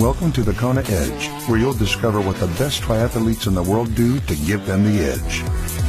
Welcome to the Kona Edge, where you'll discover what the best triathletes in the world do to give them the edge.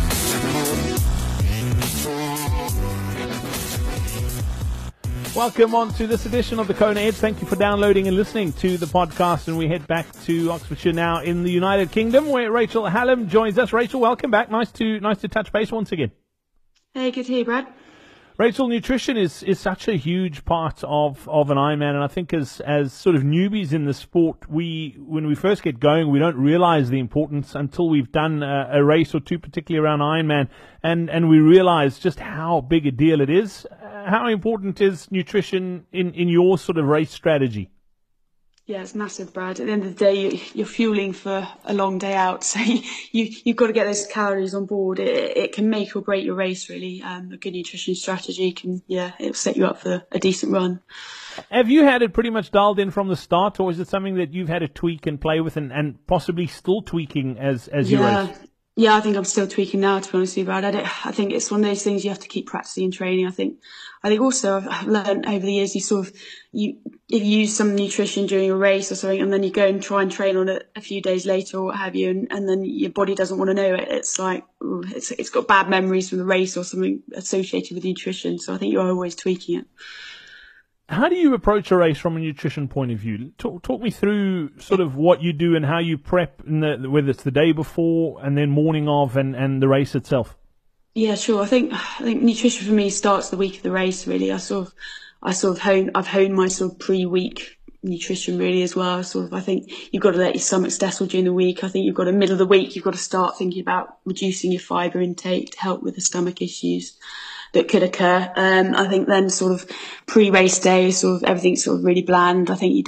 Welcome on to this edition of the Kona Edge. Thank you for downloading and listening to the podcast. And we head back to Oxfordshire now in the United Kingdom, where Rachel Hallam joins us. Rachel, welcome back. Nice to touch base once again. Hey, good to hear you, Brad. Rachel, nutrition is such a huge part of an Ironman, and I think as sort of newbies in the sport, when we first get going, we don't realize the importance until we've done a race or two, particularly around Ironman, and we realize just how big a deal it is. How important is nutrition in your sort of race strategy? Yeah, it's massive, Brad. At the end of the day, you're fueling for a long day out, so you've got to get those calories on board. It can make or break your race, really. A good nutrition strategy it'll set you up for a decent run. Have you had it pretty much dialed in from the start, or is it something that you've had to tweak and play with and possibly still tweaking as you race? Yeah, I think I'm still tweaking now, to be honest with you, Brad. I think it's one of those things you have to keep practicing and training. I think also I've learned over the years, if you use some nutrition during a race or something, and then you go and try and train on it a few days later or what have you, and then your body doesn't want to know it. It's like, it's got bad memories from the race or something associated with nutrition. So I think you're always tweaking it. How do you approach a race from a nutrition point of view? Talk me through sort of what you do and how you prep, whether it's the day before and then morning of and the race itself. Yeah, sure. I think nutrition for me starts the week of the race. Really, I've honed my sort of pre-week nutrition really as well. I think you've got to let your stomach settle during the week. I think you've got to middle of the week, you've got to start thinking about reducing your fibre intake to help with the stomach issues that could occur. I think then sort of pre-race day, sort of everything's sort of really bland. I think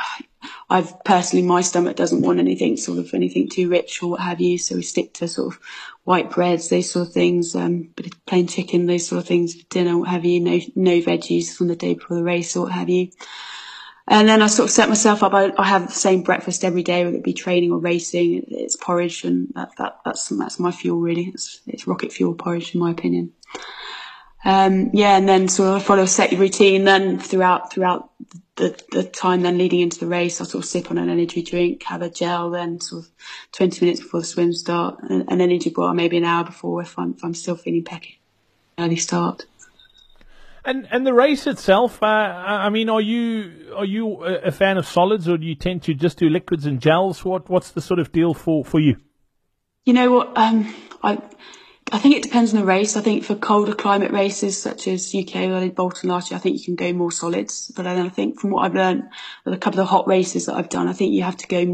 my stomach doesn't want anything too rich or what have you. So we stick to sort of white breads, those sort of things, bit of plain chicken, those sort of things for dinner, what have you, no veggies from the day before the race or what have you. And then I sort of set myself up. I have the same breakfast every day, whether it be training or racing. It's porridge, and that's my fuel really. It's rocket fuel porridge in my opinion. And then sort of I follow a set routine. Then throughout the time then leading into the race, I sort of sip on an energy drink, have a gel, then sort of 20 minutes before the swim start, an energy bar maybe an hour before if I'm still feeling pecky. Early start. And the race itself, I mean, are you a fan of solids, or do you tend to just do liquids and gels? What's the sort of deal for you? You know what? I think it depends on the race. I think for colder climate races such as UK, I did Bolton last year, I think you can go more solids. But then I think from what I've learned with a couple of the hot races that I've done, I think you have to go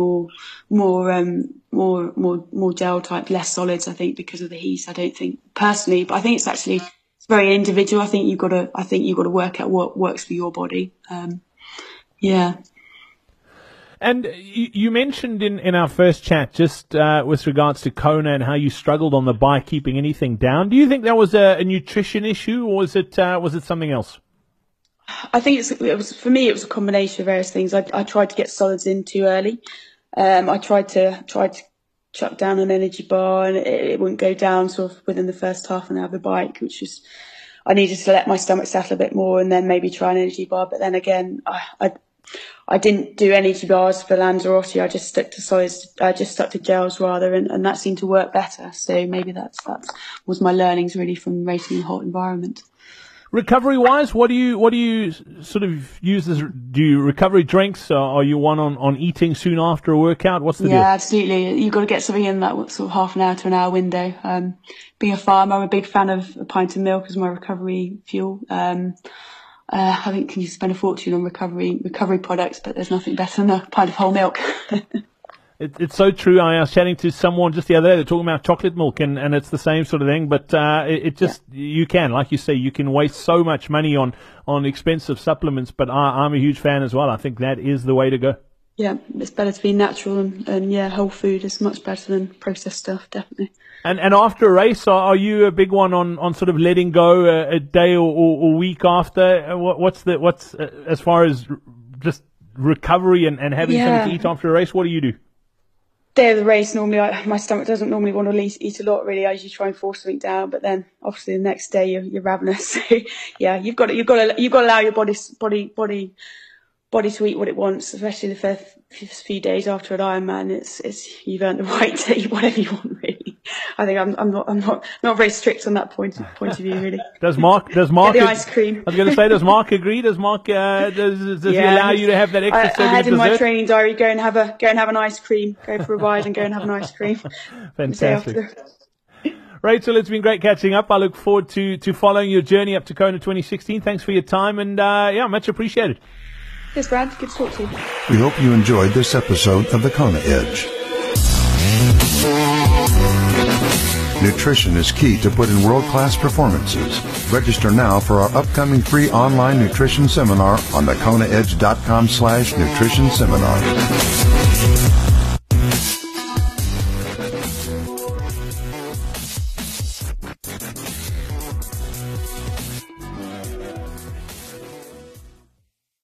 more gel type, less solids. I think because of the heat. I don't think personally, but I think it's very individual. I think you've got to work out what works for your body. Yeah. And you mentioned in our first chat just with regards to Kona and how you struggled on the bike keeping anything down. Do you think that was a nutrition issue, or was it something else? I think it was for me. It was a combination of various things. I tried to get solids in too early. I tried to chuck down an energy bar, and it wouldn't go down sort of within the first half an hour of the bike, which was I needed to let my stomach settle a bit more and then maybe try an energy bar. But then again, I didn't do energy bars for Lanzarote. I just stuck to solids. I just stuck to gels rather, and that seemed to work better. So maybe that was my learnings really from racing in a hot environment. Recovery wise, what do you sort of use as? Do you recovery drinks? Are you one on eating soon after a workout? What's the deal? Yeah, absolutely. You've got to get something in that sort of half an hour to an hour window. Being a farmer, I'm a big fan of a pint of milk as my recovery fuel. I think you spend a fortune on recovery products, but there's nothing better than a pint of whole milk. It's so true. I was chatting to someone just the other day. They're talking about chocolate milk, and it's the same sort of thing. But you can, like you say, you can waste so much money on expensive supplements. But I'm a huge fan as well. I think that is the way to go. Yeah, it's better to be natural and whole food is much better than processed stuff, definitely. And after a race, are you a big one on sort of letting go a day or week after? What's as far as just recovery and having something to eat after a race? What do you do? Day of the race, normally my stomach doesn't normally want to eat a lot. Really, I usually try and force something down, but then obviously the next day you're ravenous. So yeah, you've got to allow your body body to eat what it wants, especially the first few days after an Ironman. It's you've earned the right to eat whatever you want, really. I think I'm not very strict on that point of view, really. Does Mark Get the ice cream. I was going to say, does Mark agree? Does Mark does he allow you to have that extra? I had in my training diary, go and have an ice cream, go for a ride and go and have an ice cream. Fantastic. Rachel, it's been great catching up. I look forward to following your journey up to Kona 2016. Thanks for your time, and much appreciated. Yes, Brad. Good to talk to you. We hope you enjoyed this episode of the Kona Edge. Nutrition is key to put in world-class performances. Register now for our upcoming free online nutrition seminar on thekonaedge.com/nutrition seminar.